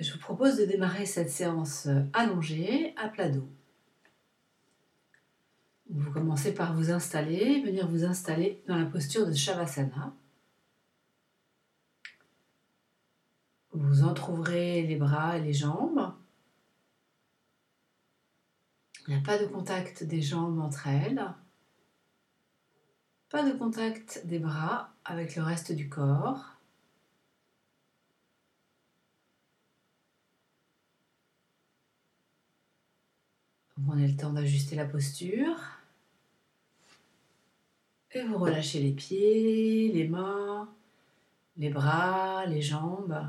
Je vous propose de démarrer cette séance allongée à plat dos. Vous commencez par vous installer, venir vous installer dans la posture de Shavasana. Vous entrouvrez les bras et les jambes. Il n'y a pas de contact des jambes entre elles. Pas de contact des bras avec le reste du corps. Vous prenez le temps d'ajuster la posture. Et vous relâchez les pieds, les mains, les bras, les jambes,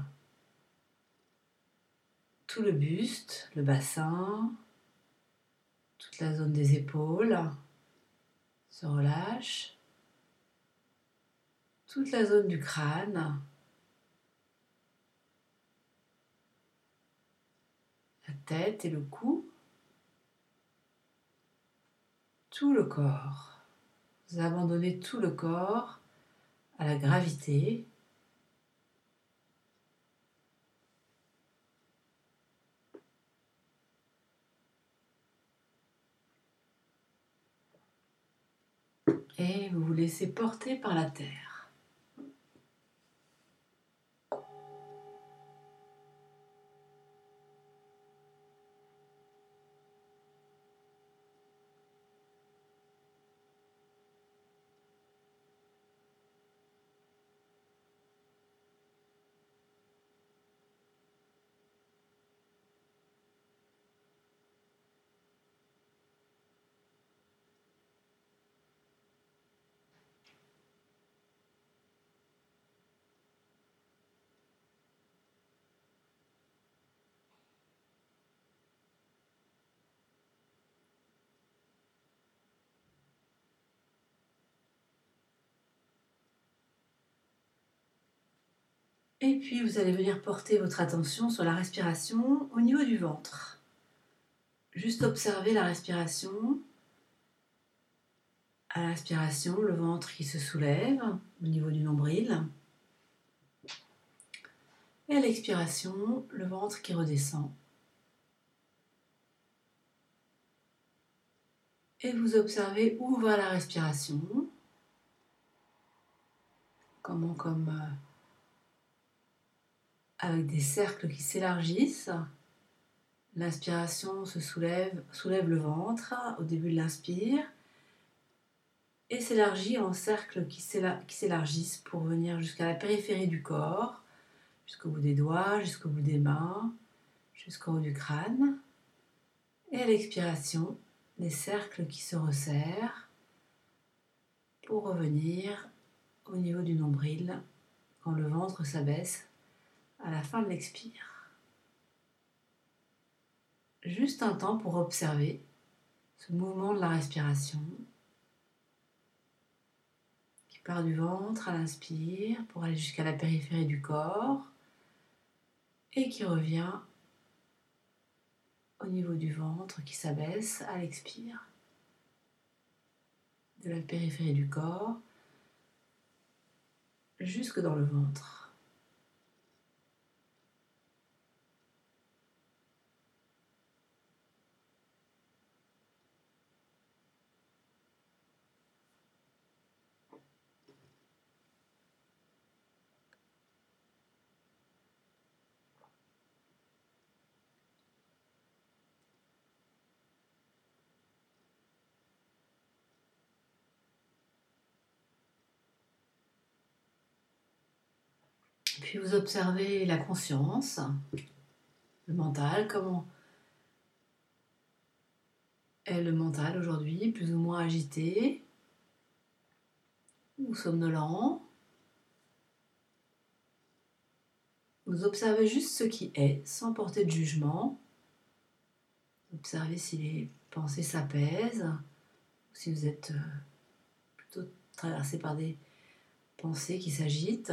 tout le buste, le bassin, toute la zone des épaules se relâche, toute la zone du crâne, la tête et le cou, tout le corps. Vous abandonnez tout le corps à la gravité. Et vous vous laissez porter par la terre. Et puis vous allez venir porter votre attention sur la respiration au niveau du ventre. Juste observer la respiration. À l'inspiration, le ventre qui se soulève au niveau du nombril. Et à l'expiration, le ventre qui redescend. Et vous observez où va la respiration. Comme avec des cercles qui s'élargissent. L'inspiration se soulève le ventre au début de l'inspire et s'élargit en cercles qui s'élargissent pour venir jusqu'à la périphérie du corps, jusqu'au bout des doigts, jusqu'au bout des mains, jusqu'au haut du crâne. Et à l'expiration, des cercles qui se resserrent pour revenir au niveau du nombril quand le ventre s'abaisse à la fin de l'expire. Juste un temps pour observer ce mouvement de la respiration qui part du ventre à l'inspire pour aller jusqu'à la périphérie du corps et qui revient au niveau du ventre qui s'abaisse à l'expire. De la périphérie du corps jusque dans le ventre. Puis vous observez la conscience, le mental, comment est le mental aujourd'hui, plus ou moins agité ou somnolent. Vous observez juste ce qui est, sans porter de jugement. Observez si les pensées s'apaisent, ou si vous êtes plutôt traversé par des pensées qui s'agitent.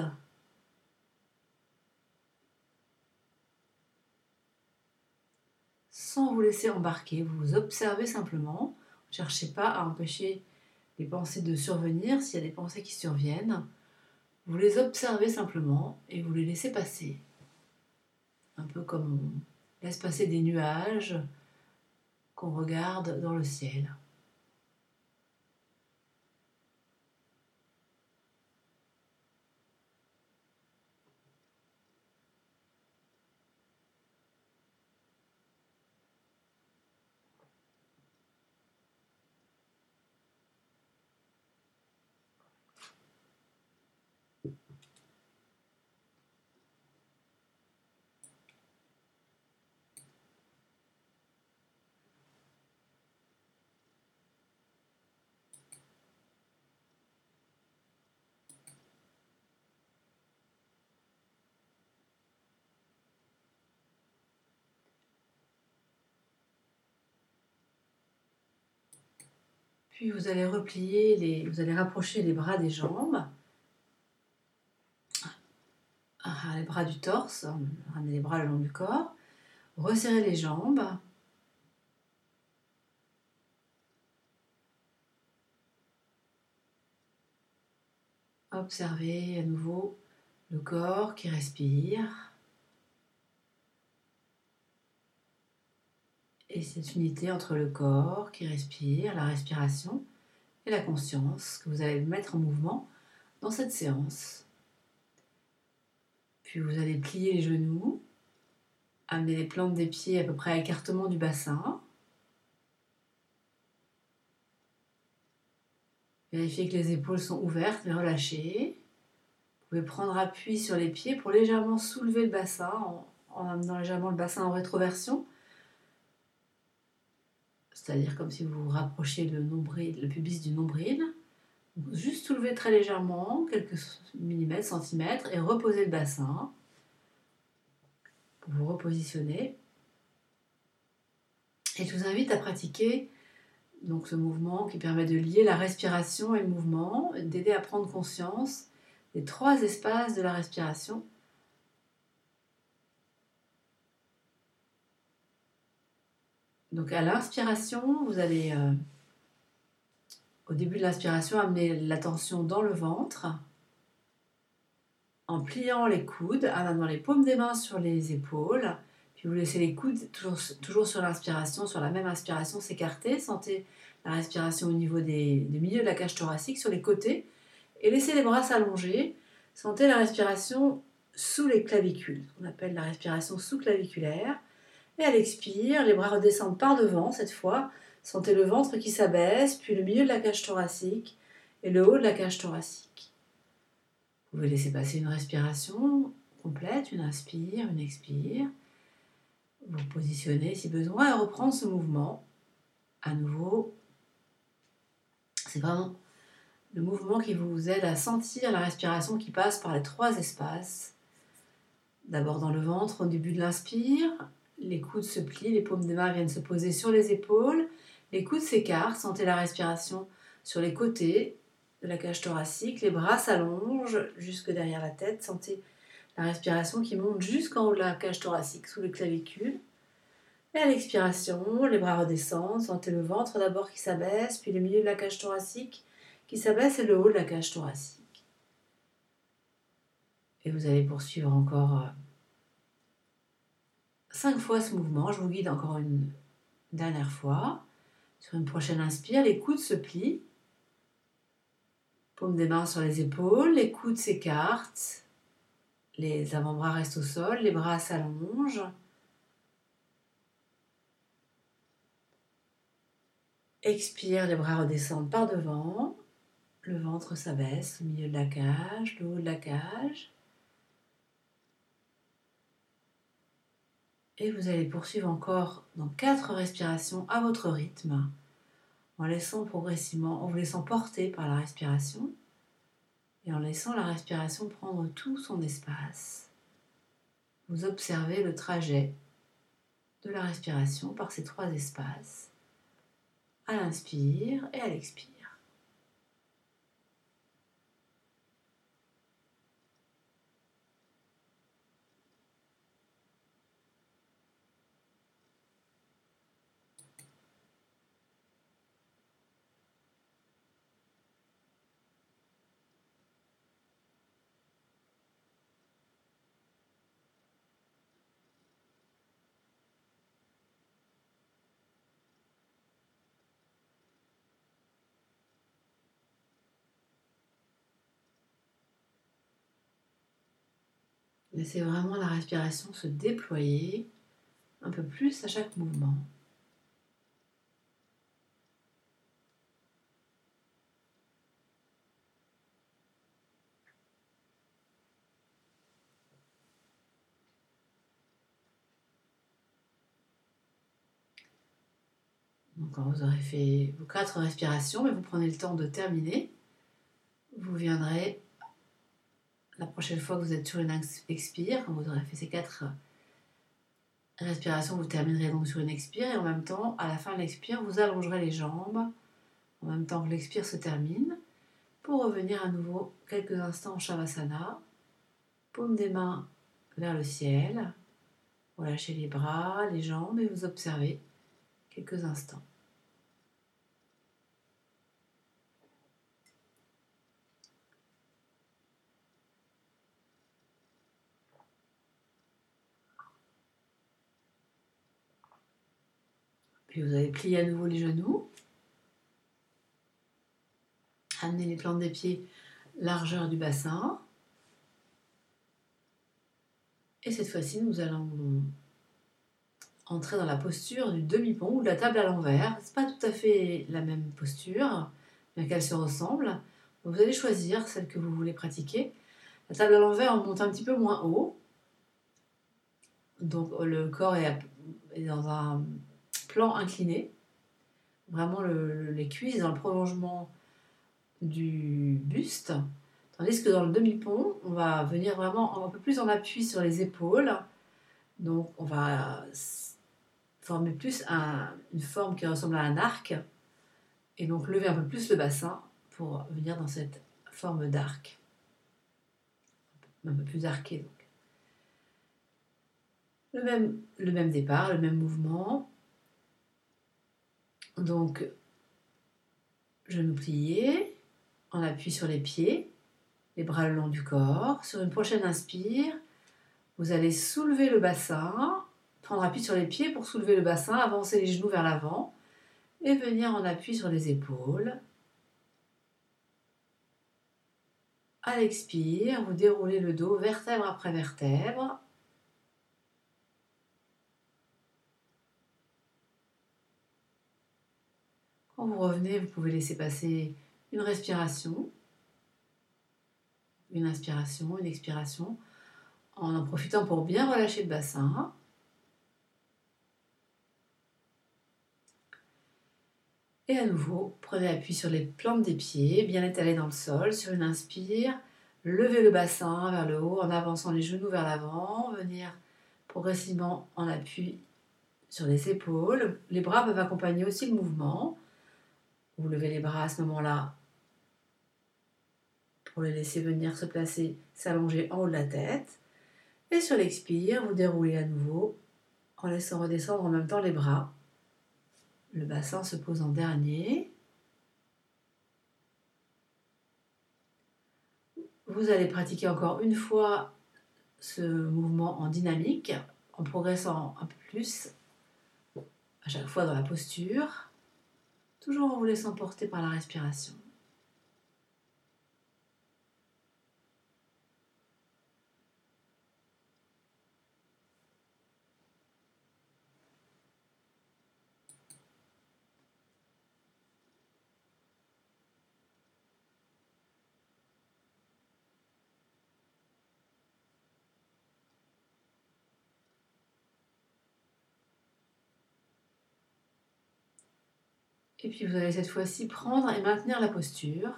Sans vous laisser embarquer, vous observez simplement. Ne cherchez pas à empêcher les pensées de survenir. S'il y a des pensées qui surviennent, vous les observez simplement et vous les laissez passer. un peu comme on laisse passer des nuages qu'on regarde dans le ciel. Puis vous allez vous allez rapprocher les bras des jambes, les bras du torse, ramenez les bras le long du corps, resserrez les jambes. Observez à nouveau le corps qui respire. Et cette unité entre le corps qui respire, la respiration et la conscience que vous allez mettre en mouvement dans cette séance. Puis vous allez plier les genoux, amener les plantes des pieds à peu près à écartement du bassin. Vérifiez que les épaules sont ouvertes mais relâchées. Vous pouvez prendre appui sur les pieds pour légèrement soulever le bassin en amenant légèrement le bassin en rétroversion. C'est-à-dire comme si vous rapprochiez le pubis du nombril. Juste soulever très légèrement, quelques millimètres, centimètres, et reposer le bassin pour vous repositionner. Et je vous invite à pratiquer donc ce mouvement qui permet de lier la respiration et le mouvement, d'aider à prendre conscience des 3 espaces de la respiration. Donc à l'inspiration, vous allez, au début de l'inspiration, amener l'attention dans le ventre, en pliant les coudes, en amenant les paumes des mains sur les épaules, puis vous laissez les coudes toujours sur l'inspiration, sur la même inspiration, s'écarter. Sentez la respiration au niveau du milieu de la cage thoracique, sur les côtés, et laissez les bras s'allonger. Sentez la respiration sous les clavicules, ce qu'on appelle la respiration sous-claviculaire. Et à l'expire, les bras redescendent par devant cette fois. Sentez le ventre qui s'abaisse, puis le milieu de la cage thoracique et le haut de la cage thoracique. Vous pouvez laisser passer une respiration complète, une inspire, une expire. Vous positionnez si besoin et reprendre ce mouvement à nouveau. C'est vraiment le mouvement qui vous aide à sentir la respiration qui passe par les 3 espaces. D'abord dans le ventre au début de l'inspire, les coudes se plient, les paumes des mains viennent se poser sur les épaules, les coudes s'écartent, sentez la respiration sur les côtés de la cage thoracique, les bras s'allongent jusque derrière la tête, sentez la respiration qui monte jusqu'en haut de la cage thoracique, sous les clavicules. Et à l'expiration, les bras redescendent, sentez le ventre d'abord qui s'abaisse, puis le milieu de la cage thoracique qui s'abaisse et le haut de la cage thoracique. Et vous allez poursuivre encore 5 fois ce mouvement. Je vous guide encore une dernière fois. Sur une prochaine inspire, les coudes se plient. Paume des mains sur les épaules, les coudes s'écartent. Les avant-bras restent au sol, les bras s'allongent. Expire, les bras redescendent par devant. Le ventre s'abaisse au milieu de la cage, le haut de la cage. Et vous allez poursuivre encore dans 4 respirations à votre rythme, en laissant progressivement, en vous laissant porter par la respiration et en laissant la respiration prendre tout son espace. Vous observez le trajet de la respiration par ces 3 espaces, à l'inspire et à l'expire. Laissez vraiment la respiration se déployer un peu plus à chaque mouvement. Donc quand vous aurez fait vos 4 respirations, mais vous prenez le temps de terminer, vous viendrez la prochaine fois que vous êtes sur une expire, quand vous aurez fait ces 4 respirations, vous terminerez donc sur une expire et en même temps, à la fin de l'expire, vous allongerez les jambes en même temps que l'expire se termine pour revenir à nouveau quelques instants en Shavasana, paume des mains vers le ciel, relâchez les bras, les jambes et vous observez quelques instants. Puis vous allez plier à nouveau les genoux, amener les plantes des pieds largeur du bassin. Et cette fois-ci, nous allons entrer dans la posture du demi-pont ou de la table à l'envers. Ce n'est pas tout à fait la même posture, bien qu'elle se ressemble. Vous allez choisir celle que vous voulez pratiquer. La table à l'envers, on monte un petit peu moins haut. Donc le corps est dans un plan incliné. Vraiment les cuisses dans le prolongement du buste. Tandis que dans le demi-pont, on va venir vraiment un peu plus en appui sur les épaules. Donc on va former plus une forme qui ressemble à un arc. Et donc lever un peu plus le bassin pour venir dans cette forme d'arc. Un peu plus arqué donc. Le même départ, le même mouvement. Donc, genoux pliés, en appui sur les pieds, les bras le long du corps. Sur une prochaine inspire, vous allez soulever le bassin, prendre appui sur les pieds pour soulever le bassin, avancer les genoux vers l'avant et venir en appui sur les épaules. À l'expire, vous déroulez le dos vertèbre après vertèbre. Quand vous revenez, vous pouvez laisser passer une respiration, une inspiration, une expiration, en profitant pour bien relâcher le bassin. Et à nouveau, prenez appui sur les plantes des pieds, bien étalés dans le sol. Sur une inspire, levez le bassin vers le haut en avançant les genoux vers l'avant, venir progressivement en appui sur les épaules. Les bras peuvent accompagner aussi le mouvement. Vous levez les bras à ce moment-là pour les laisser venir se placer, s'allonger en haut de la tête. Et sur l'expire, vous déroulez à nouveau en laissant redescendre en même temps les bras. Le bassin se pose en dernier. Vous allez pratiquer encore une fois ce mouvement en dynamique, en progressant un peu plus à chaque fois dans la posture, toujours en vous laissant porter par la respiration. Et puis vous allez cette fois-ci prendre et maintenir la posture.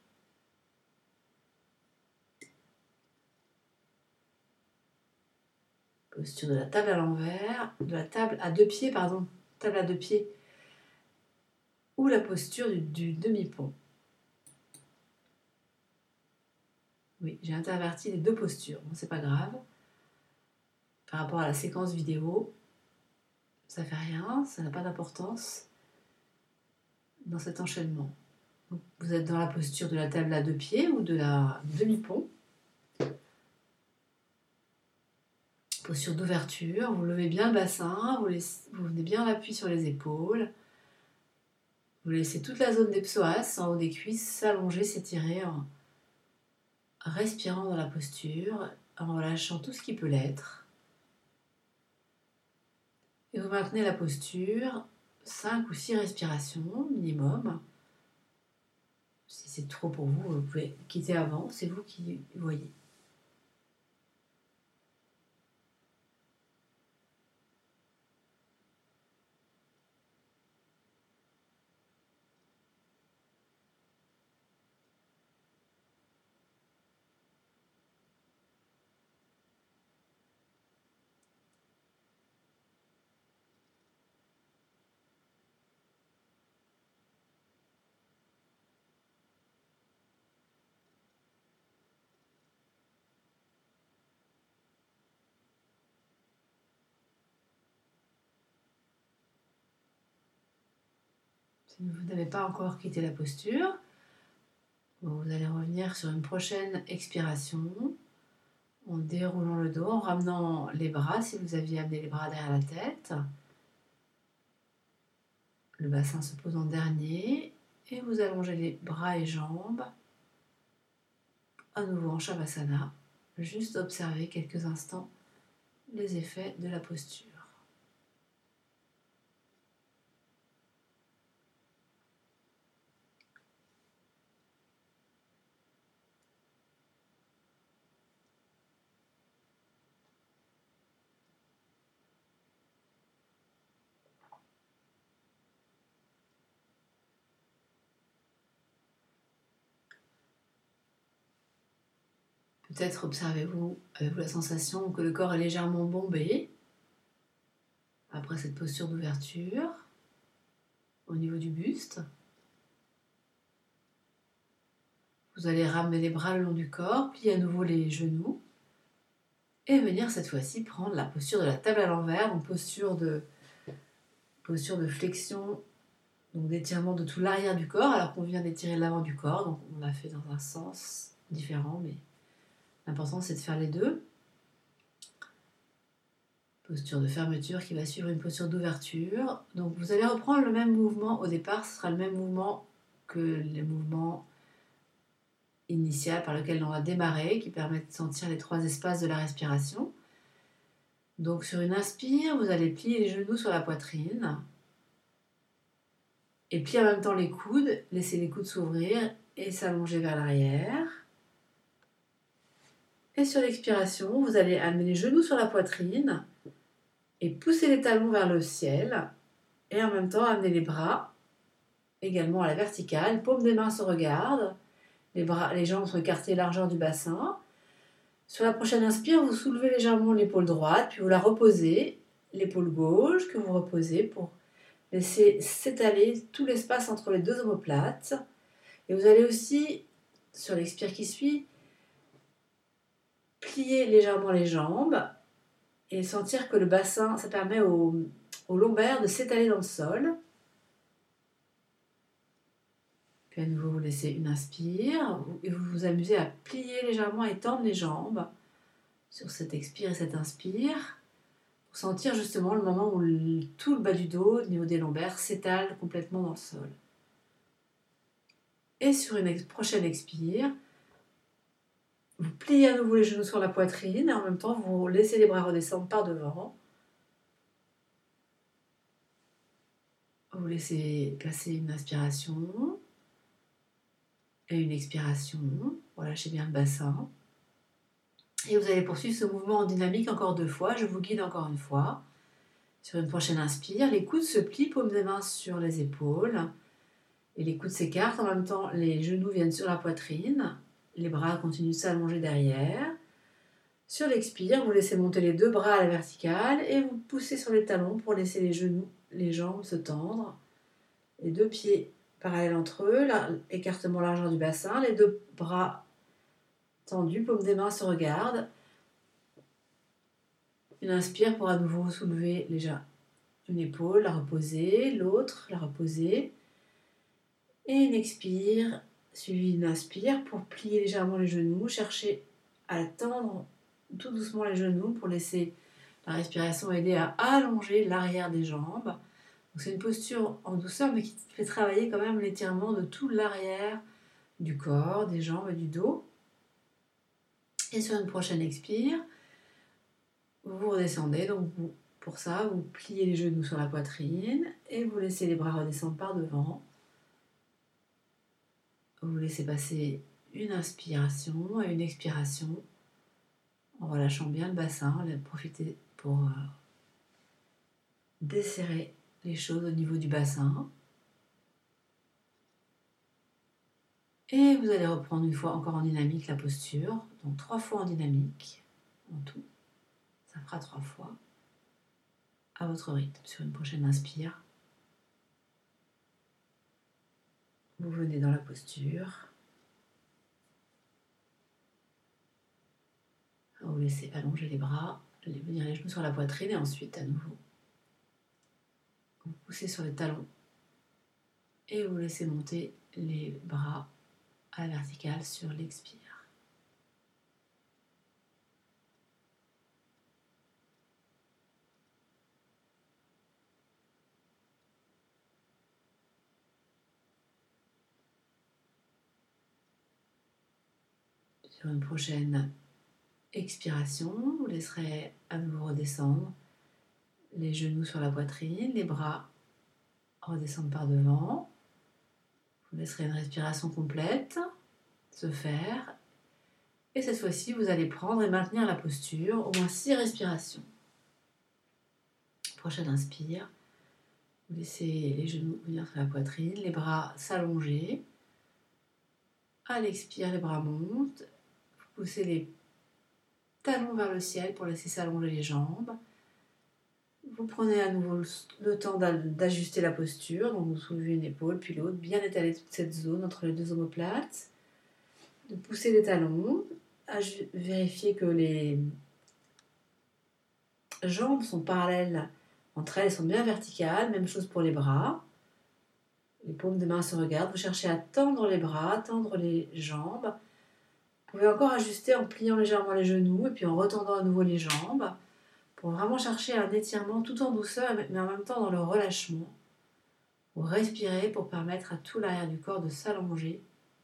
Posture de la table à l'envers, de la table à deux pieds, table à deux pieds, ou la posture du demi-pont. Oui, j'ai interverti les deux postures, bon, c'est pas grave. Par rapport à la séquence vidéo, ça fait rien, ça n'a pas d'importance dans cet enchaînement. Donc, vous êtes dans la posture de la table à deux pieds ou de la demi-pont. Posture d'ouverture, vous levez bien le bassin, vous venez bien l'appui sur les épaules. Vous laissez toute la zone des psoas en haut des cuisses s'allonger, s'étirer en respirant dans la posture. en relâchant tout ce qui peut l'être. Et vous maintenez la posture 5 ou 6 respirations minimum. Si c'est trop pour vous, vous pouvez quitter avant, c'est vous qui voyez. Si vous n'avez pas encore quitté la posture, vous allez revenir sur une prochaine expiration en déroulant le dos, en ramenant les bras si vous aviez amené les bras derrière la tête. Le bassin se pose en dernier et vous allongez les bras et jambes à nouveau en Shavasana. Juste observer quelques instants les effets de la posture. Peut-être observez-vous, avez-vous la sensation que le corps est légèrement bombé après cette posture d'ouverture au niveau du buste. Vous allez ramener les bras le long du corps, plier à nouveau les genoux et venir cette fois-ci prendre la posture de la table à l'envers, donc posture de flexion, donc d'étirement de tout l'arrière du corps alors qu'on vient d'étirer l'avant du corps, donc on l'a fait dans un sens différent, mais l'important c'est de faire les deux. Posture de fermeture qui va suivre une posture d'ouverture. Donc vous allez reprendre le même mouvement. Au départ, ce sera le même mouvement que les mouvements initiaux par lesquels on va démarrer, qui permettent de sentir les 3 espaces de la respiration. Donc sur une inspire, vous allez plier les genoux sur la poitrine et plier en même temps les coudes, laisser les coudes s'ouvrir et s'allonger vers l'arrière. Et sur l'expiration, vous allez amener les genoux sur la poitrine et pousser les talons vers le ciel et en même temps amener les bras également à la verticale, paumes des mains se regardent, les jambes sont écartées largeur du bassin. Sur la prochaine inspire, vous soulevez légèrement l'épaule droite, puis vous la reposez, l'épaule gauche que vous reposez pour laisser s'étaler tout l'espace entre les deux omoplates. Et vous allez aussi, sur l'expire qui suit, plier légèrement les jambes et sentir que le bassin, ça permet au lombaire de s'étaler dans le sol. Puis à nouveau, vous laissez une inspire et vous vous amusez à plier légèrement et tendre les jambes sur cette expire et cette inspire pour sentir justement le moment où tout le bas du dos, au niveau des lombaires, s'étale complètement dans le sol. Et sur une prochaine expire, vous pliez à nouveau les genoux sur la poitrine et en même temps, vous laissez les bras redescendre par devant. Vous laissez passer une inspiration et une expiration. Relâchez bien le bassin. Et vous allez poursuivre ce mouvement en dynamique encore 2 fois. Je vous guide encore une fois. Sur une prochaine inspire, les coudes se plient, paumes des mains sur les épaules. Et les coudes s'écartent. En même temps, les genoux viennent sur la poitrine. Les bras continuent de s'allonger derrière. Sur l'expire, vous laissez monter les 2 bras à la verticale et vous poussez sur les talons pour laisser les genoux, les jambes se tendre. Les 2 pieds parallèles entre eux, écartement largeur du bassin, les 2 bras tendus, paumes des mains se regardent. Une inspire pour à nouveau soulever déjà une épaule, la reposer, l'autre, la reposer. Et une expire, suivie d'une inspire pour plier légèrement les genoux, chercher à tendre tout doucement les genoux pour laisser la respiration aider à allonger l'arrière des jambes. Donc c'est une posture en douceur mais qui fait travailler quand même l'étirement de tout l'arrière du corps, des jambes et du dos. Et sur une prochaine expire, vous redescendez. Donc pour ça, vous pliez les genoux sur la poitrine et vous laissez les bras redescendre par devant. Vous laissez passer une inspiration et une expiration en relâchant bien le bassin. Profitez pour desserrer les choses au niveau du bassin. Et vous allez reprendre une fois encore en dynamique la posture. Donc 3 fois en dynamique en tout. Ça fera 3 fois à votre rythme. Sur une prochaine inspire, vous venez dans la posture. Vous laissez allonger les bras, venir les genoux sur la poitrine et ensuite à nouveau vous poussez sur les talons et vous laissez monter les bras à la verticale sur l'expire. Sur une prochaine expiration, vous laisserez à nouveau redescendre les genoux sur la poitrine, les bras redescendre par devant. Vous laisserez une respiration complète se faire. Et cette fois-ci, vous allez prendre et maintenir la posture, au moins 6 respirations. Prochaine inspire. Vous laissez les genoux venir sur la poitrine, les bras s'allonger. À l'expire, les bras montent. Vous poussez les talons vers le ciel pour laisser s'allonger les jambes. Vous prenez à nouveau le temps d'ajuster la posture. Donc vous soulevez une épaule puis l'autre, bien étaler toute cette zone entre les deux omoplates. De pousser les talons, vérifier que les jambes sont parallèles entre elles, sont bien verticales. Même chose pour les bras. Les paumes des mains se regardent. Vous cherchez à tendre les bras, tendre les jambes. Vous pouvez encore ajuster en pliant légèrement les genoux et puis en retendant à nouveau les jambes pour vraiment chercher un étirement tout en douceur mais en même temps dans le relâchement. Vous respirez pour permettre à tout l'arrière du corps de s'allonger.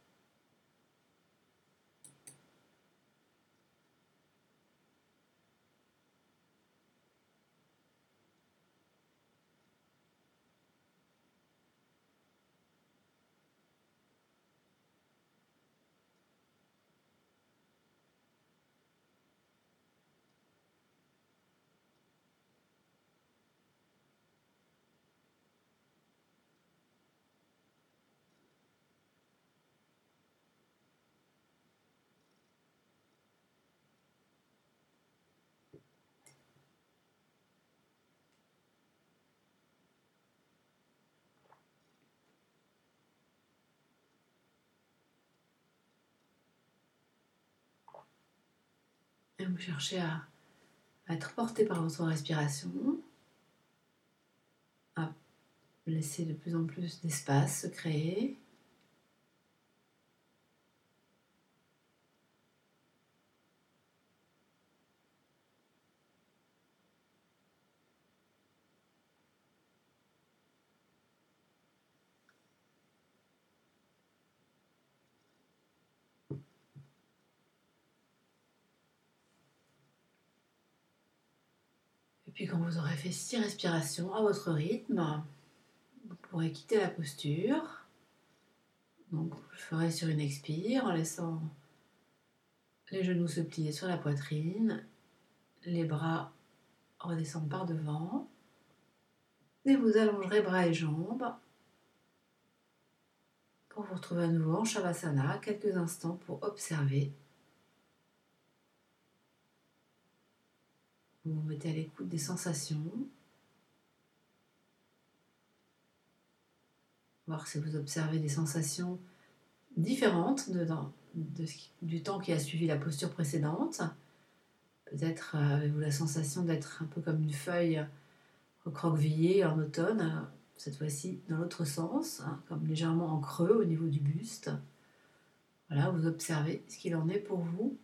Et vous cherchez à être porté par votre respiration, à laisser de plus en plus d'espace se créer. Et puis quand vous aurez fait 6 respirations à votre rythme, vous pourrez quitter la posture. Donc vous le ferez sur une expire en laissant les genoux se plier sur la poitrine, les bras redescendre par devant. Et vous allongerez bras et jambes pour vous retrouver à nouveau en Shavasana, quelques instants pour observer. Vous vous mettez à l'écoute des sensations. Voir si vous observez des sensations différentes du temps qui a suivi la posture précédente. Peut-être avez-vous la sensation d'être un peu comme une feuille recroquevillée en automne, cette fois-ci dans l'autre sens, comme légèrement en creux au niveau du buste. Voilà, vous observez ce qu'il en est pour vous.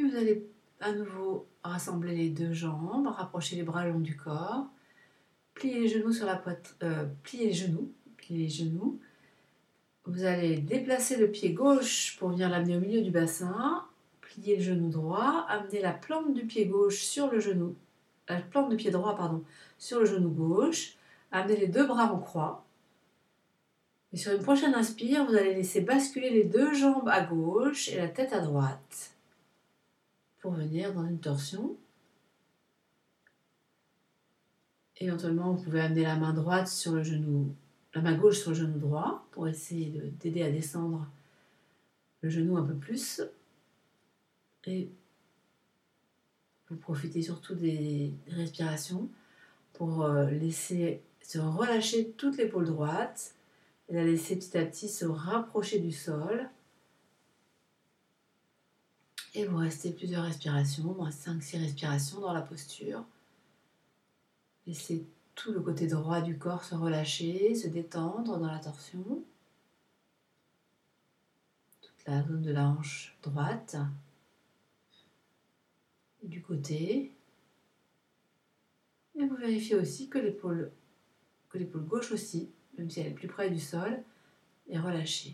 Puis vous allez à nouveau rassembler les deux jambes, rapprocher les bras le long du corps, plier les genoux sur la poitrine, plier les genoux. Vous allez déplacer le pied gauche pour venir l'amener au milieu du bassin, plier le genou droit, amener la plante du pied gauche sur le genou, la plante du pied droit, pardon, sur le genou gauche, amener les deux bras en croix. Et sur une prochaine inspire, vous allez laisser basculer les deux jambes à gauche et la tête à droite pour venir dans une torsion. Éventuellement, vous pouvez amener la main droite sur le genou, la main gauche sur le genou droit pour essayer d'aider à descendre le genou un peu plus. Et vous profitez surtout des respirations pour laisser se relâcher toute l'épaule droite et la laisser petit à petit se rapprocher du sol. Et vous restez plusieurs respirations, moins 5-6 respirations dans la posture. Laissez tout le côté droit du corps se relâcher, se détendre dans la torsion. Toute la zone de la hanche droite et du côté. Et vous vérifiez aussi que l'épaule gauche aussi, même si elle est plus près du sol, est relâchée.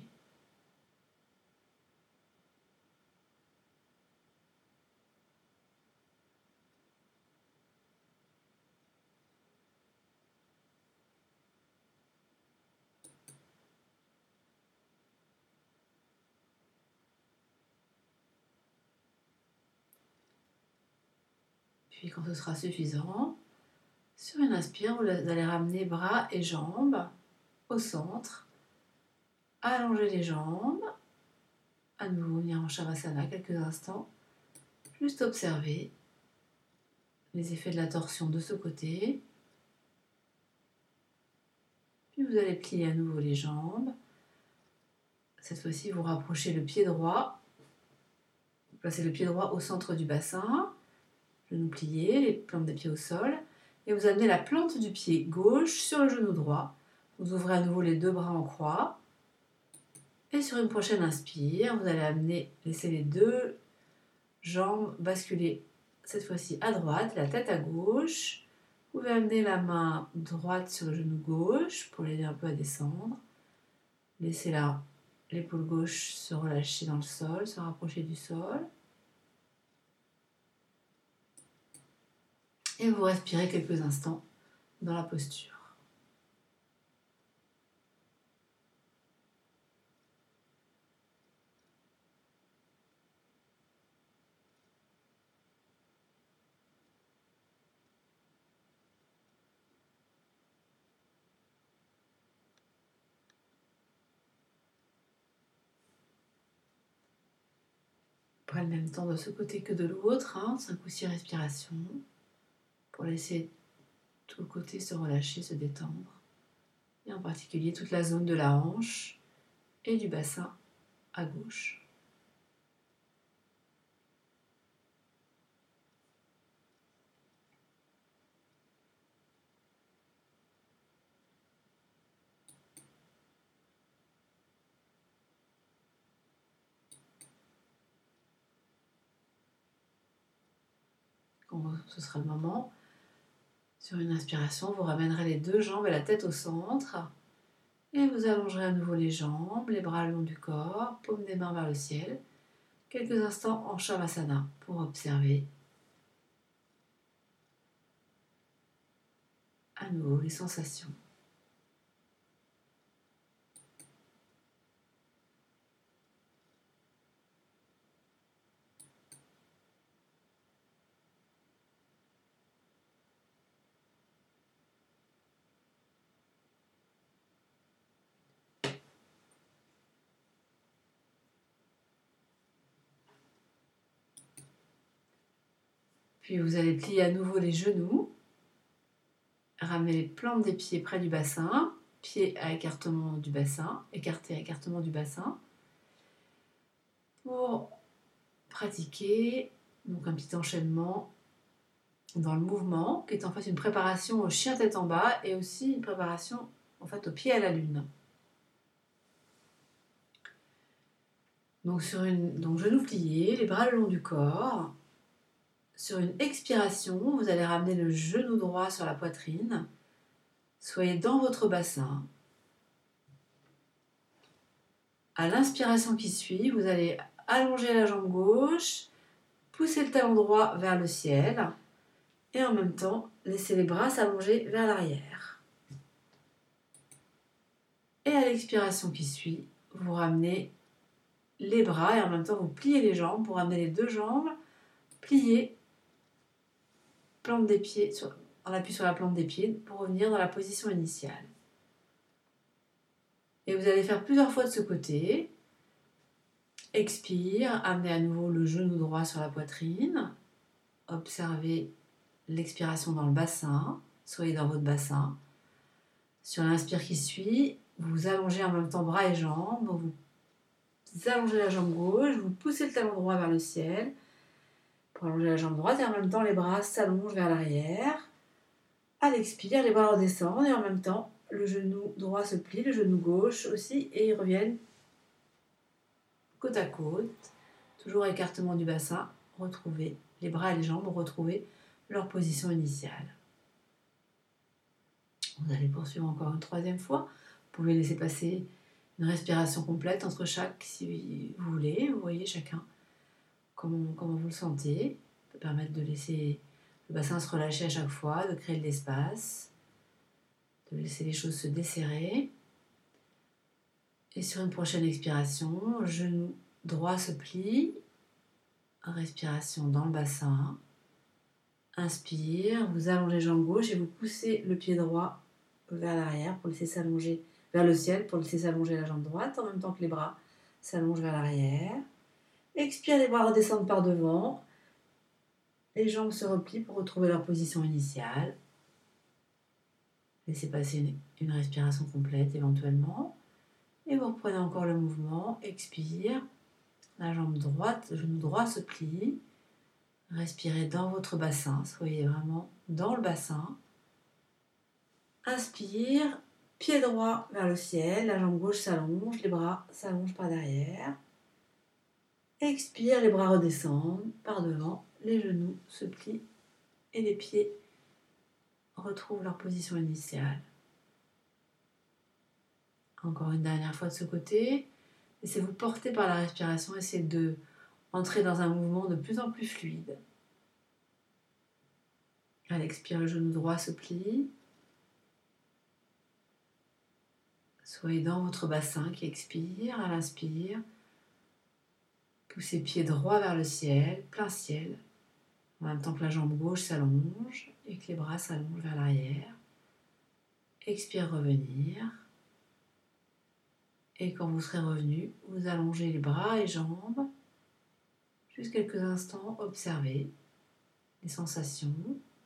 Puis quand ce sera suffisant, sur une inspire, vous allez ramener bras et jambes au centre, allonger les jambes, à nouveau venir en Shavasana quelques instants, juste observer les effets de la torsion de ce côté. Puis vous allez plier à nouveau les jambes. Cette fois-ci, vous rapprochez le pied droit. Vous placez le pied droit au centre du bassin, genou plié, les plantes des pieds au sol. Et vous amenez la plante du pied gauche sur le genou droit. Vous ouvrez à nouveau les deux bras en croix. Et sur une prochaine inspire, vous allez laisser les deux jambes basculer cette fois-ci à droite, la tête à gauche. Vous pouvez amener la main droite sur le genou gauche pour l'aider un peu à descendre. Laissez là l'épaule gauche se relâcher dans le sol, se rapprocher du sol. Et vous respirez quelques instants dans la posture. Prenez le même temps de ce côté que de l'autre, 5 ou 6 respirations, pour laisser tout le côté se relâcher, se détendre, et en particulier toute la zone de la hanche et du bassin à gauche. Quand ce sera le moment, sur une inspiration, vous ramènerez les deux jambes et la tête au centre. Et vous allongerez à nouveau les jambes, les bras le long du corps, paume des mains vers le ciel. Quelques instants en Shavasana pour observer à nouveau les sensations. Puis vous allez plier à nouveau les genoux, ramener les plantes des pieds près du bassin, pieds à écartement du bassin, écarté à écartement du bassin, pour pratiquer donc un petit enchaînement dans le mouvement, qui est en fait une préparation au chien tête en bas et aussi une préparation en fait au pied à la lune. Donc, genou plié, les bras le long du corps. Sur une expiration, vous allez ramener le genou droit sur la poitrine. Soyez dans votre bassin. À l'inspiration qui suit, vous allez allonger la jambe gauche, pousser le talon droit vers le ciel et en même temps, laisser les bras s'allonger vers l'arrière. Et à l'expiration qui suit, vous ramenez les bras et en même temps, vous pliez les jambes pour ramener les deux jambes, plier, plante des pieds, en appui sur la plante des pieds pour revenir dans la position initiale. Et vous allez faire plusieurs fois de ce côté. Expire, amenez à nouveau le genou droit sur la poitrine. Observez l'expiration dans le bassin. Soyez dans votre bassin. Sur l'inspire qui suit, vous allongez en même temps bras et jambes. Vous allongez la jambe gauche, vous poussez le talon droit vers le ciel pour allonger la jambe droite et en même temps les bras s'allongent vers l'arrière. À l'expire, les bras redescendent et en même temps le genou droit se plie, le genou gauche aussi et ils reviennent côte à côte. Toujours écartement du bassin, retrouvez les bras et les jambes, retrouvez leur position initiale. Vous allez poursuivre encore une troisième fois. Vous pouvez laisser passer une respiration complète entre chaque si vous voulez. Vous voyez chacun comment vous le sentez. Ça peut permettre de laisser le bassin se relâcher à chaque fois, de créer de l'espace, de laisser les choses se desserrer. Et sur une prochaine expiration, genou droit se plie. Respiration dans le bassin. Inspire, vous allongez jambe gauche et vous poussez le pied droit vers l'arrière pour laisser s'allonger vers le ciel, pour laisser s'allonger la jambe droite en même temps que les bras s'allongent vers l'arrière. Expire, les bras redescendent par devant. Les jambes se replient pour retrouver leur position initiale. Laissez passer une respiration complète éventuellement. Et vous reprenez encore le mouvement. Expire, la jambe droite, le genou droit se plie. Respirez dans votre bassin, soyez vraiment dans le bassin. Inspire, pied droit vers le ciel, la jambe gauche s'allonge, les bras s'allongent par derrière. Expire, les bras redescendent par devant, les genoux se plient et les pieds retrouvent leur position initiale. Encore une dernière fois de ce côté. Laissez-vous porter par la respiration, essayez de entrer dans un mouvement de plus en plus fluide. À l'expire, le genou droit se plie. Soyez dans votre bassin qui expire. À l'inspire, poussez pied droit vers le ciel, plein ciel, en même temps que la jambe gauche s'allonge et que les bras s'allongent vers l'arrière. Expire, revenir. Et quand vous serez revenu, vous allongez les bras et jambes. Juste quelques instants, observez les sensations.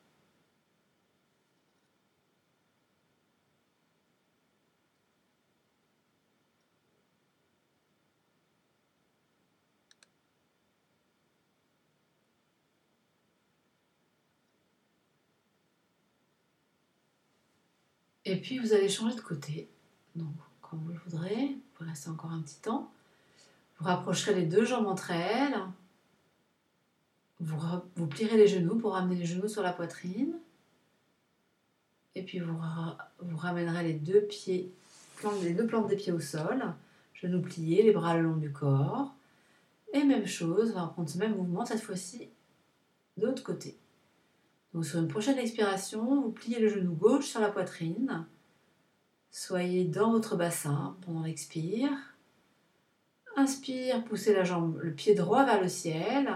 Et puis vous allez changer de côté. Donc, quand vous le voudrez, vous pouvez rester encore un petit temps. Vous rapprocherez les deux jambes entre elles. Vous plierez les genoux pour ramener les genoux sur la poitrine. Et puis vous ramènerez les deux plantes des pieds au sol. Genoux pliés, les bras le long du corps. Et même chose, on va reprendre ce même mouvement, cette fois-ci de l'autre côté. Donc sur une prochaine expiration, vous pliez le genou gauche sur la poitrine. Soyez dans votre bassin pendant l'expire. Inspire, poussez le pied droit vers le ciel.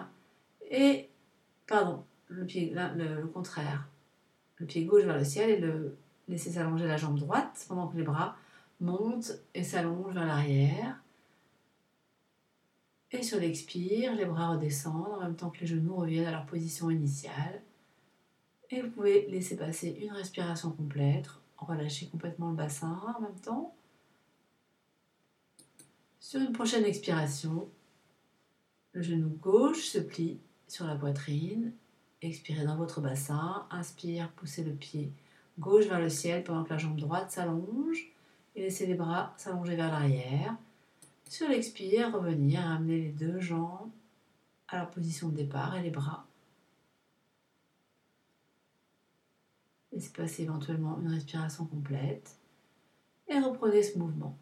Le contraire. Le pied gauche vers le ciel et laissez s'allonger la jambe droite pendant que les bras montent et s'allongent vers l'arrière. Et sur l'expire, les bras redescendent en même temps que les genoux reviennent à leur position initiale. Et vous pouvez laisser passer une respiration complète, relâcher complètement le bassin en même temps. Sur une prochaine expiration, le genou gauche se plie sur la poitrine. Expirez dans votre bassin. Inspire, poussez le pied gauche vers le ciel pendant que la jambe droite s'allonge. Et laissez les bras s'allonger vers l'arrière. Sur l'expire, revenir, amener les deux jambes à leur position de départ et les bras. Espacez éventuellement une respiration complète et reprenez ce mouvement.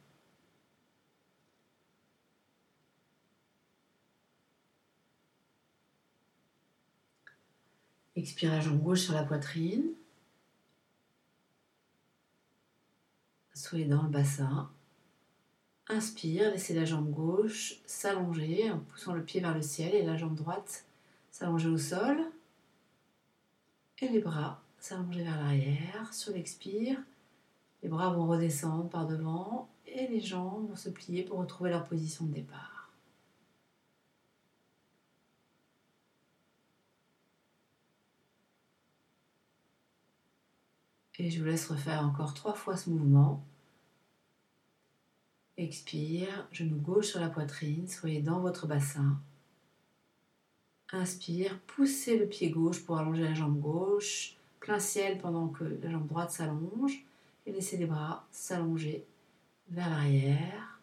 Expire la jambe gauche sur la poitrine. Soyez dans le bassin. Inspire, laissez la jambe gauche s'allonger en poussant le pied vers le ciel et la jambe droite s'allonger au sol. Et les bras s'allonger vers l'arrière. Sur l'expire, les bras vont redescendre par devant et les jambes vont se plier pour retrouver leur position de départ. Et je vous laisse refaire encore 3 fois ce mouvement. Expire, genou gauche sur la poitrine, soyez dans votre bassin. Inspire, poussez le pied gauche pour allonger la jambe gauche, plein ciel pendant que la jambe droite s'allonge. Et laissez les bras s'allonger vers l'arrière.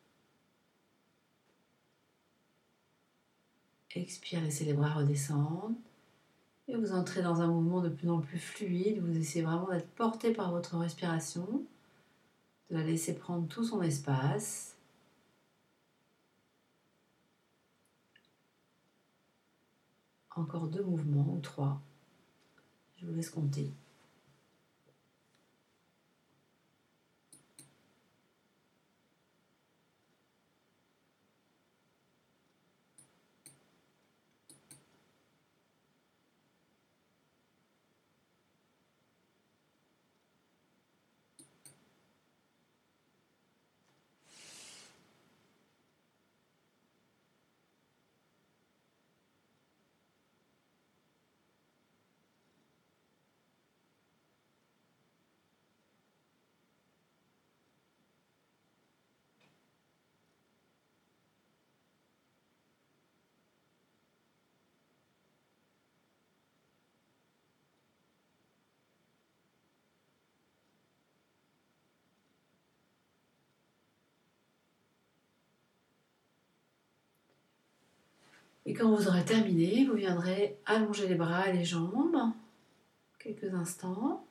Expire, laissez les bras redescendre. Et vous entrez dans un mouvement de plus en plus fluide. Vous essayez vraiment d'être porté par votre respiration, de la laisser prendre tout son espace. Encore 2 mouvements ou 3. Je vous laisse compter. Et quand vous aurez terminé, vous viendrez allonger les bras et les jambes quelques instants.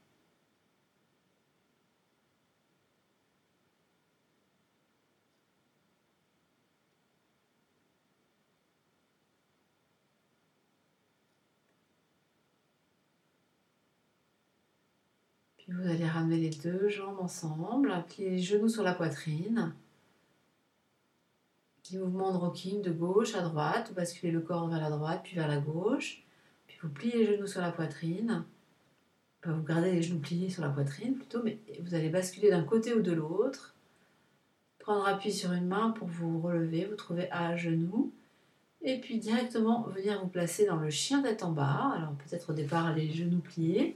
Puis vous allez ramener les 2 jambes ensemble, plier les genoux sur la poitrine. Petit mouvement de rocking de gauche à droite, vous basculez le corps vers la droite puis vers la gauche. Puis vous pliez les genoux sur la poitrine. Vous gardez les genoux pliés sur la poitrine plutôt, mais vous allez basculer d'un côté ou de l'autre. Prendre appui sur une main pour vous relever, vous trouver à genoux. Et puis directement venir vous placer dans le chien tête en bas. Alors peut-être au départ les genoux pliés.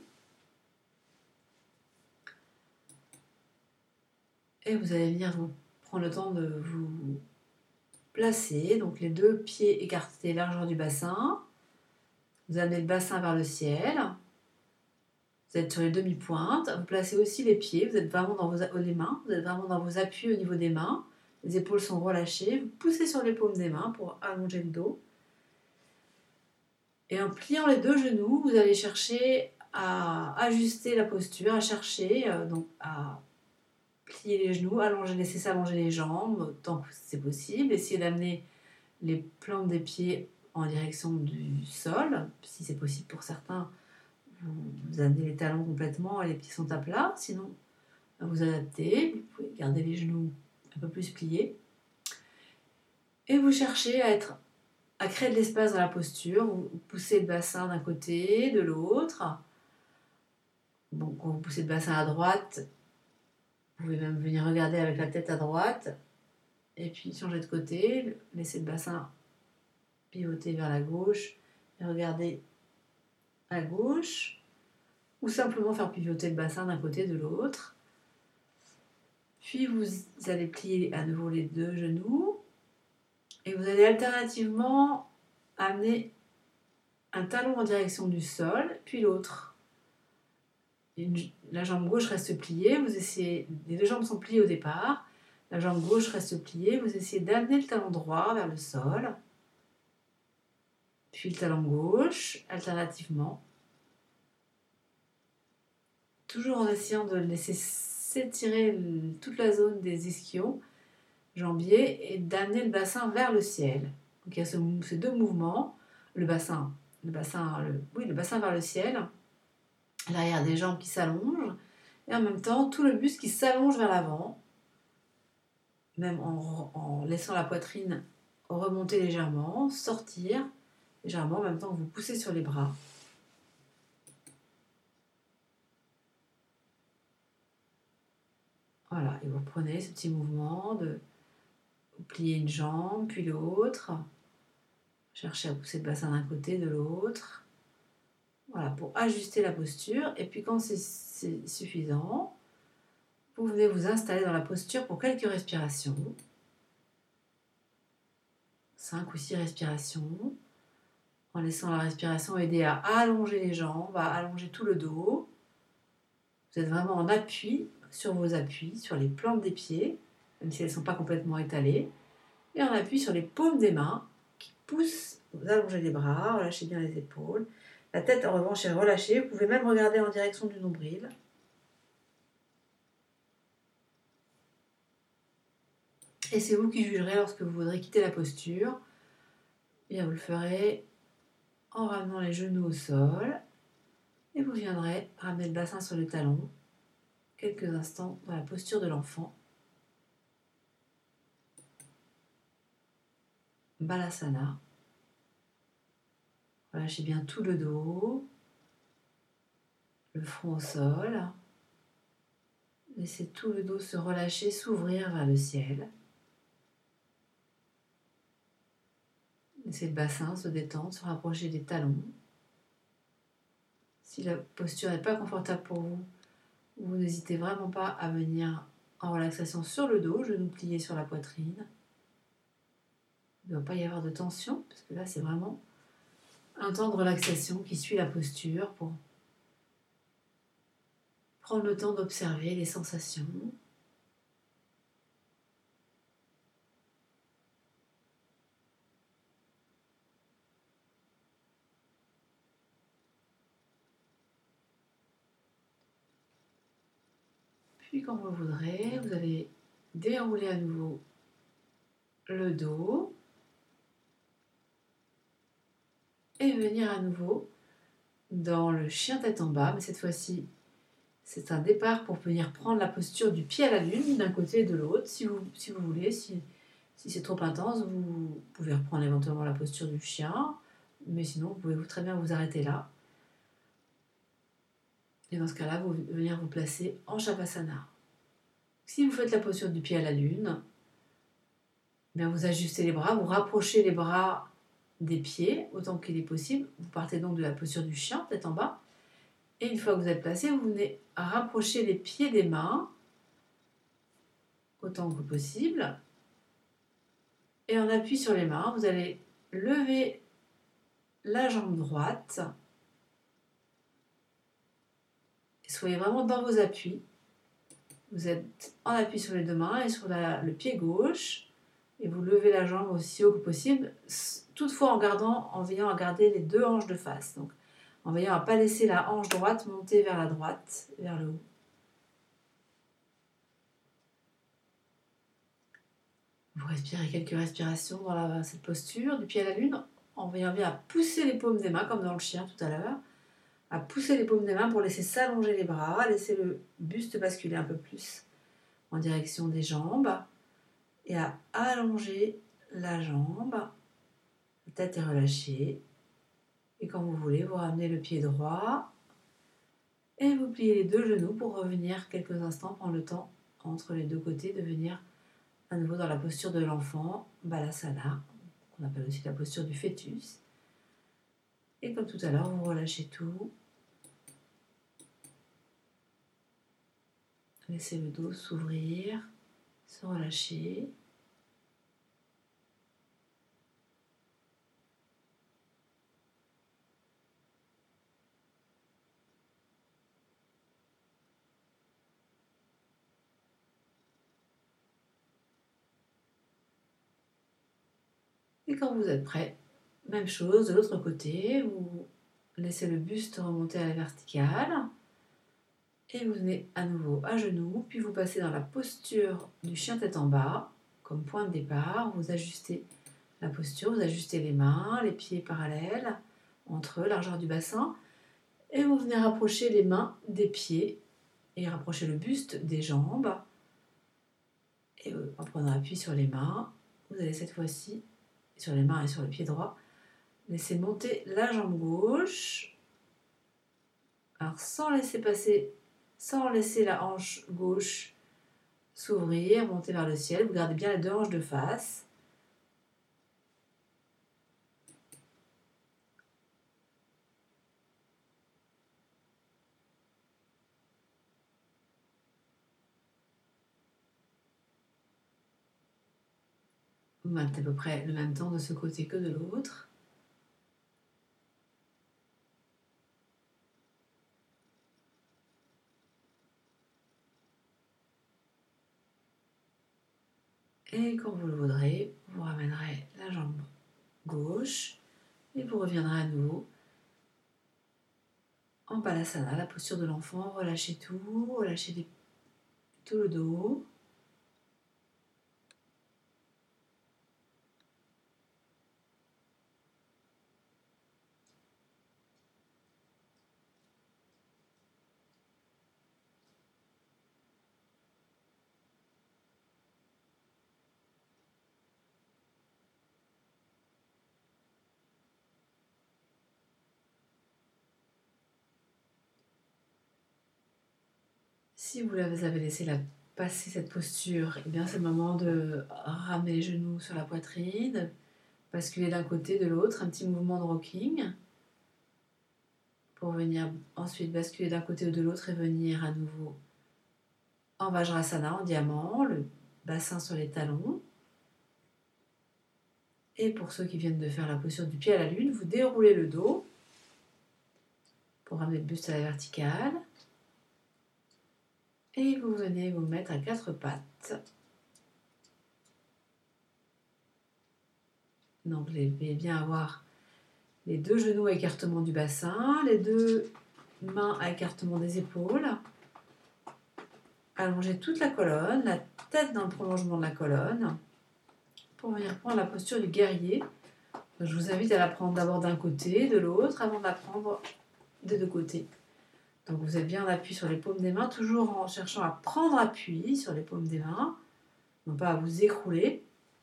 Et vous allez venir vous prendre le temps de vous placer. Donc les 2 pieds écartés largeur du bassin. Vous amenez le bassin vers le ciel. Vous êtes sur les demi-pointes. Vous placez aussi les pieds. Vous êtes vraiment dans les mains. Vous êtes vraiment dans vos appuis au niveau des mains. Les épaules sont relâchées. Vous poussez sur les paumes des mains pour allonger le dos. Et en pliant les 2 genoux, vous allez chercher à ajuster la posture, à chercher donc à plier les genoux, laisser s'allonger les jambes tant que c'est possible. Essayez d'amener les plantes des pieds en direction du sol. Si c'est possible pour certains, vous amenez les talons complètement et les pieds sont à plat. Sinon, vous adaptez. Vous pouvez garder les genoux un peu plus pliés. Et vous cherchez à créer de l'espace dans la posture. Vous poussez le bassin d'un côté, de l'autre. Bon, quand vous poussez le bassin à droite, vous pouvez même venir regarder avec la tête à droite. Et puis changer de côté, laisser le bassin pivoter vers la gauche et regarder à gauche. Ou simplement faire pivoter le bassin d'un côté de l'autre. Puis vous allez plier à nouveau les 2 genoux. Et vous allez alternativement amener un talon en direction du sol, puis l'autre. La jambe gauche reste pliée, les 2 jambes sont pliées au départ. La jambe gauche reste pliée. Vous essayez d'amener le talon droit vers le sol. Puis le talon gauche, alternativement. Toujours en essayant de laisser s'étirer toute la zone des ischios, jambiers, et d'amener le bassin vers le ciel. Donc il y a ces deux mouvements, le bassin vers le ciel, l'arrière des jambes qui s'allonge, et en même temps tout le buste qui s'allonge vers l'avant, même en laissant la poitrine remonter légèrement, sortir légèrement en même temps que vous poussez sur les bras. Voilà, et vous reprenez ce petit mouvement de vous plier une jambe, puis l'autre. Cherchez à pousser le bassin d'un côté, de l'autre. Voilà, pour ajuster la posture. Et puis quand c'est suffisant, vous venez vous installer dans la posture pour quelques respirations. 5 ou 6 respirations. En laissant la respiration aider à allonger les jambes, à allonger tout le dos. Vous êtes vraiment en appui sur vos appuis, sur les plantes des pieds, même si elles ne sont pas complètement étalées. Et en appui sur les paumes des mains qui poussent. Vous allongez les bras, relâchez bien les épaules. La tête, en revanche, est relâchée. Vous pouvez même regarder en direction du nombril. Et c'est vous qui jugerez lorsque vous voudrez quitter la posture. Et vous le ferez en ramenant les genoux au sol. Et vous viendrez ramener le bassin sur le talon. Quelques instants dans la posture de l'enfant. Balasana. Relâchez bien tout le dos. Le front au sol. Laissez tout le dos se relâcher, s'ouvrir vers le ciel. Laissez le bassin se détendre, se rapprocher des talons. Si la posture n'est pas confortable pour vous, vous n'hésitez vraiment pas à venir en relaxation sur le dos, genoux pliés sur la poitrine. Il ne doit pas y avoir de tension, parce que là c'est vraiment un temps de relaxation qui suit la posture pour prendre le temps d'observer les sensations. Puis quand vous voudrez, vous allez dérouler à nouveau le dos et venir à nouveau dans le chien tête en bas, mais cette fois-ci c'est un départ pour venir prendre la posture du pied à la lune d'un côté et de l'autre si vous voulez. Si c'est trop intense, vous pouvez reprendre éventuellement la posture du chien, mais sinon vous pouvez très bien vous arrêter là. Et dans ce cas-là, vous venir vous placer en Shavasana. Si vous faites la posture du pied à la lune, bien vous ajustez les bras, vous rapprochez les bras des pieds autant qu'il est possible. Vous partez donc de la posture du chien, tête en bas. Et une fois que vous êtes placé, vous venez rapprocher les pieds des mains autant que possible. Et en appui sur les mains, vous allez lever la jambe droite. Et soyez vraiment dans vos appuis. Vous êtes en appui sur les deux mains et sur le pied gauche. Et vous levez la jambe aussi haut que possible, toutefois en veillant à garder les deux hanches de face. Donc, en veillant à ne pas laisser la hanche droite monter vers la droite, vers le haut. Vous respirez quelques respirations dans cette posture du pied à la lune, en veillant bien à pousser les paumes des mains, comme dans le chien tout à l'heure, à pousser les paumes des mains pour laisser s'allonger les bras, laisser le buste basculer un peu plus en direction des jambes, et à allonger la jambe. La tête est relâchée. Et quand vous voulez, vous ramenez le pied droit et vous pliez les deux genoux pour revenir quelques instants, prendre le temps entre les deux côtés de venir à nouveau dans la posture de l'enfant, Balasana, qu'on appelle aussi la posture du fœtus. Et comme tout à l'heure, vous relâchez tout. Laissez le dos s'ouvrir, se relâcher. Et quand vous êtes prêt, même chose de l'autre côté, vous laissez le buste remonter à la verticale. Et vous venez à nouveau à genoux, puis vous passez dans la posture du chien tête en bas, comme point de départ. Vous ajustez la posture, vous ajustez les mains, les pieds parallèles entre eux, largeur du bassin. Et vous venez rapprocher les mains des pieds et rapprocher le buste des jambes. Et en prenant appui sur les mains, vous allez cette fois-ci, sur les mains et sur le pied droit, laisser monter la jambe gauche. Alors sans laisser la hanche gauche s'ouvrir, monter vers le ciel. Vous gardez bien les deux hanches de face. Vous maintenez à peu près le même temps de ce côté que de l'autre. Et quand vous le voudrez, vous ramènerez la jambe gauche et vous reviendrez à nouveau en balasana, la posture de l'enfant. Relâchez tout, relâchez tout le dos. Si vous avez laissé passer cette posture, eh bien c'est le moment de ramener les genoux sur la poitrine, basculer d'un côté, de l'autre, un petit mouvement de rocking, pour venir ensuite basculer d'un côté ou de l'autre et venir à nouveau en Vajrasana, en diamant, le bassin sur les talons. Et pour ceux qui viennent de faire la posture du pied à la lune, vous déroulez le dos pour ramener le buste à la verticale. Et vous venez vous mettre à quatre pattes. Donc vous allez bien avoir les deux genoux à écartement du bassin, les deux mains à écartement des épaules. Allongez toute la colonne, la tête dans le prolongement de la colonne, pour venir prendre la posture du guerrier. Je vous invite à la prendre d'abord d'un côté, de l'autre, avant de la prendre des deux côtés. Donc vous êtes bien en appui sur les paumes des mains, toujours en cherchant à prendre appui sur les paumes des mains, non pas à vous écrouler.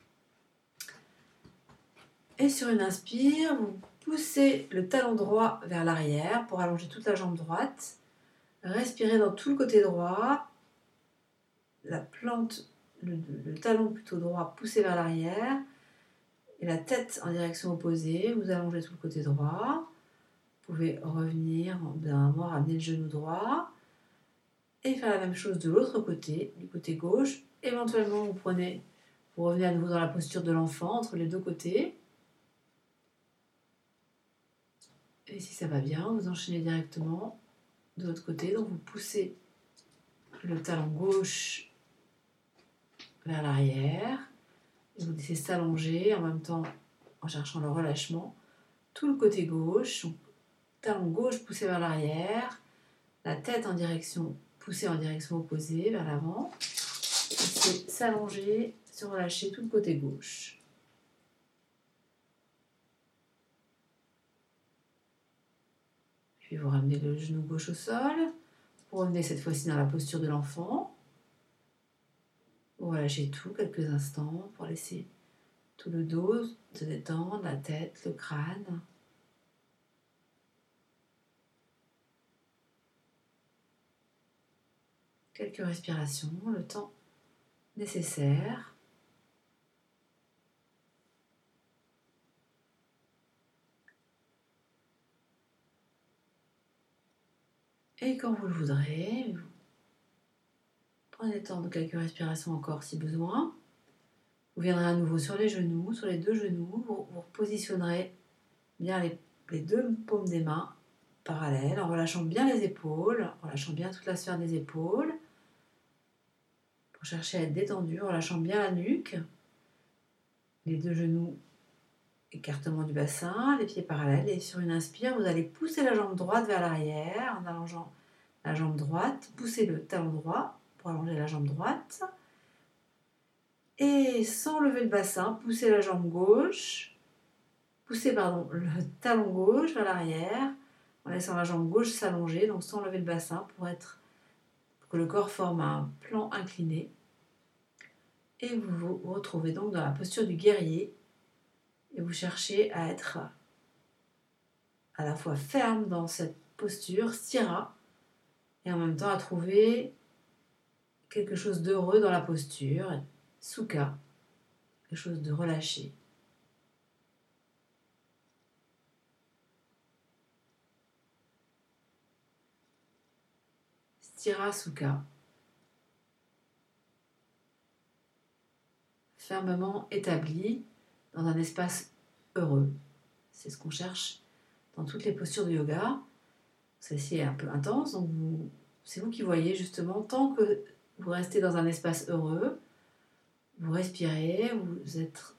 Et sur une inspire, vous poussez le talon droit vers l'arrière pour allonger toute la jambe droite. Respirez dans tout le côté droit, la plante, le talon plutôt droit poussé vers l'arrière et la tête en direction opposée. Vous allongez tout le côté droit. Vous pouvez revenir, d'un moment ramener le genou droit et faire la même chose de l'autre côté, du côté gauche. Éventuellement, vous revenez à nouveau dans la posture de l'enfant entre les deux côtés. Et si ça va bien, vous enchaînez directement de l'autre côté. Donc vous poussez le talon gauche vers l'arrière et vous laissez s'allonger en même temps en cherchant le relâchement. Tout le côté gauche, talon gauche poussé vers l'arrière, la tête poussée en direction opposée vers l'avant. Laissez s'allonger, se relâcher tout le côté gauche. Puis vous ramenez le genou gauche au sol. Vous revenez cette fois-ci dans la posture de l'enfant. Vous relâchez tout quelques instants pour laisser tout le dos se détendre, la tête, le crâne. Quelques respirations, le temps nécessaire. Et quand vous le voudrez, vous prenez le temps de quelques respirations encore si besoin. Vous viendrez à nouveau sur les genoux, sur les deux genoux. Vous repositionnerez bien les deux paumes des mains parallèles en relâchant bien les épaules, en relâchant bien toute la sphère des épaules. Pour chercher à être détendu, en relâchant bien la nuque. Les deux genoux écartement du bassin, les pieds parallèles. Et sur une inspire, vous allez pousser la jambe droite vers l'arrière en allongeant la jambe droite. Poussez le talon droit pour allonger la jambe droite. Et sans lever le bassin, poussez la jambe gauche. Poussez le talon gauche vers l'arrière en laissant la jambe gauche s'allonger, donc sans lever le bassin pour que le corps forme un plan incliné. Et vous vous retrouvez donc dans la posture du guerrier et vous cherchez à être à la fois ferme dans cette posture, stira, et en même temps à trouver quelque chose d'heureux dans la posture, sukha, quelque chose de relâché. Stira sukha. Fermement établi dans un espace heureux. C'est ce qu'on cherche dans toutes les postures de yoga. Celle-ci est un peu intense, donc c'est vous qui voyez justement, tant que vous restez dans un espace heureux, vous respirez, vous êtes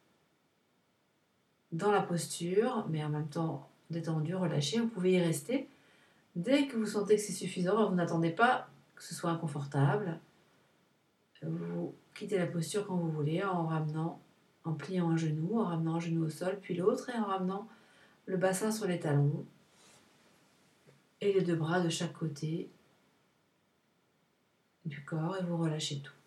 dans la posture, mais en même temps détendu, relâché, vous pouvez y rester. Dès que vous sentez que c'est suffisant, vous n'attendez pas que ce soit inconfortable. Vous quittez la posture quand vous voulez en pliant un genou, en ramenant un genou au sol, puis l'autre, et en ramenant le bassin sur les talons et les deux bras de chaque côté du corps, et vous relâchez tout.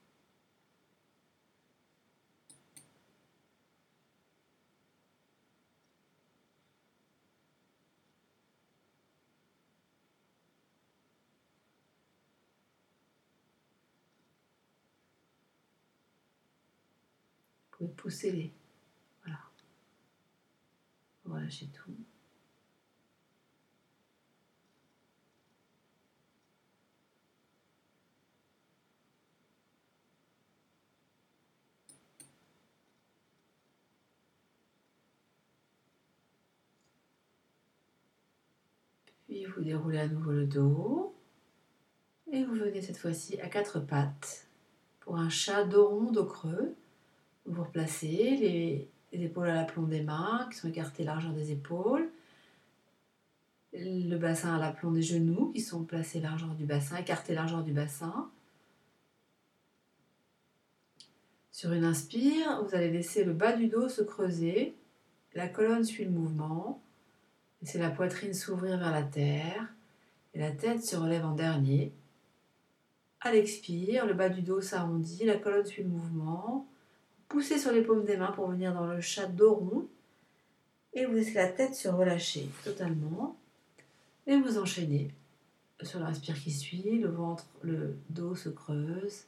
Vous pouvez pousser les... Voilà. Relâchez tout. Puis vous déroulez à nouveau le dos. Et vous venez cette fois-ci à quatre pattes pour un chat dos rond, dos creux. Vous replacez les épaules à l'aplomb des mains qui sont écartées largeur des épaules. Le bassin à l'aplomb des genoux qui sont placés largeur du bassin, écartés largeur du bassin. Sur une inspire, vous allez laisser le bas du dos se creuser. La colonne suit le mouvement. Laissez la poitrine s'ouvrir vers la terre. Et la tête se relève en dernier. À l'expire, le bas du dos s'arrondit, la colonne suit le mouvement. Poussez sur les paumes des mains pour venir dans le chat dos rond. Et vous laissez la tête se relâcher totalement. Et vous enchaînez sur l'inspire qui suit. Le ventre, le dos se creuse.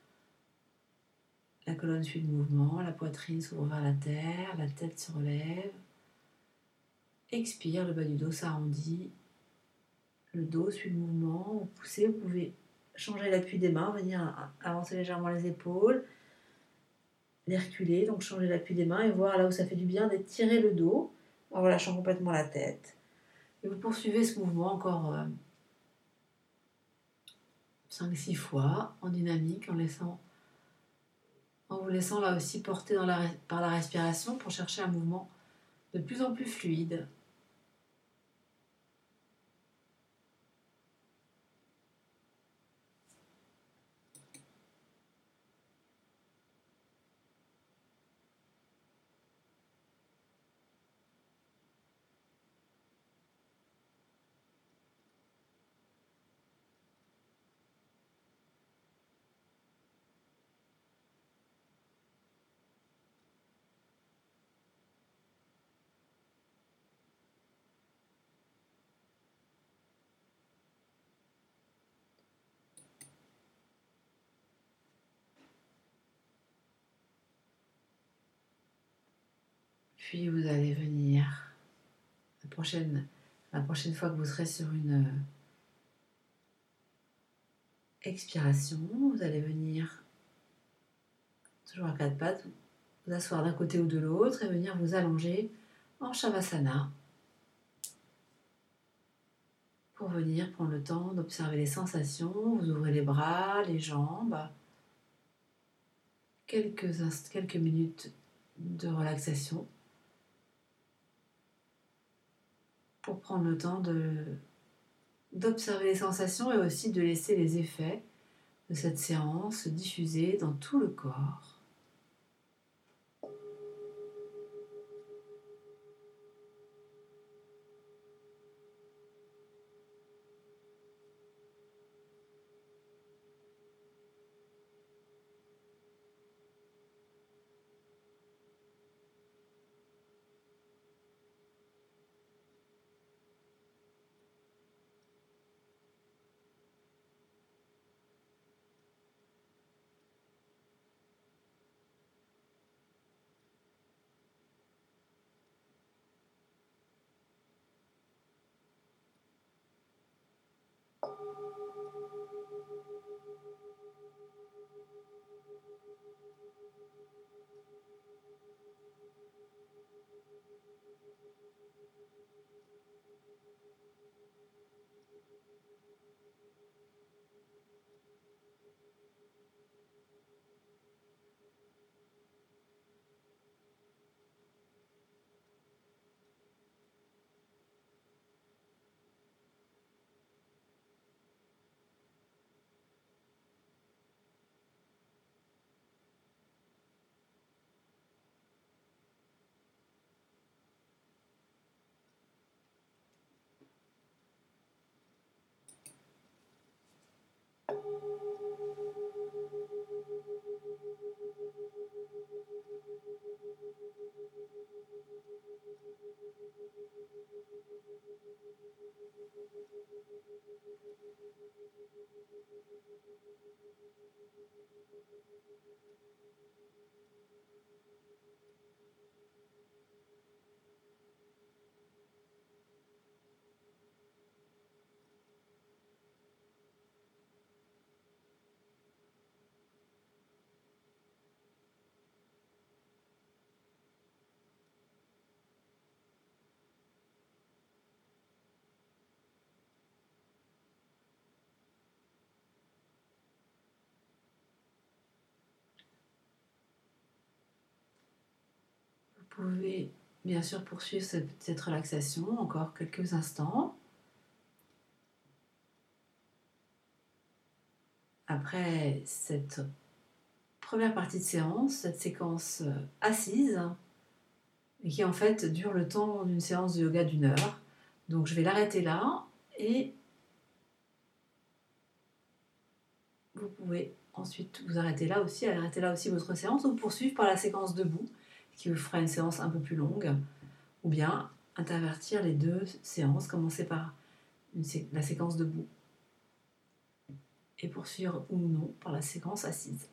La colonne suit le mouvement. La poitrine s'ouvre vers la terre. La tête se relève. Expire, le bas du dos s'arrondit. Le dos suit le mouvement. Vous poussez, vous pouvez changer l'appui des mains, venir avancer légèrement les épaules, les reculer, donc changer l'appui des mains et voir là où ça fait du bien d'étirer le dos en relâchant complètement la tête. Et vous poursuivez ce mouvement encore 5-6 fois en dynamique, en vous laissant là aussi porter par la respiration pour chercher un mouvement de plus en plus fluide. Puis vous allez venir, la prochaine fois que vous serez sur une expiration, vous allez venir, toujours à quatre pattes, vous asseoir d'un côté ou de l'autre et venir vous allonger en Shavasana pour venir prendre le temps d'observer les sensations. Vous ouvrez les bras, les jambes, quelques minutes de relaxation pour prendre le temps d'observer les sensations et aussi de laisser les effets de cette séance se diffuser dans tout le corps. Vous pouvez bien sûr poursuivre cette relaxation encore quelques instants. Après cette première partie de séance, cette séquence assise, et qui en fait dure le temps d'une séance de yoga d'1 heure. Donc je vais l'arrêter là et vous pouvez ensuite vous arrêter là aussi, arrêter là aussi votre séance ou poursuivre par la séquence debout qui vous fera une séance un peu plus longue, ou bien intervertir les deux séances, commencer par la séquence debout et poursuivre ou non par la séquence assise.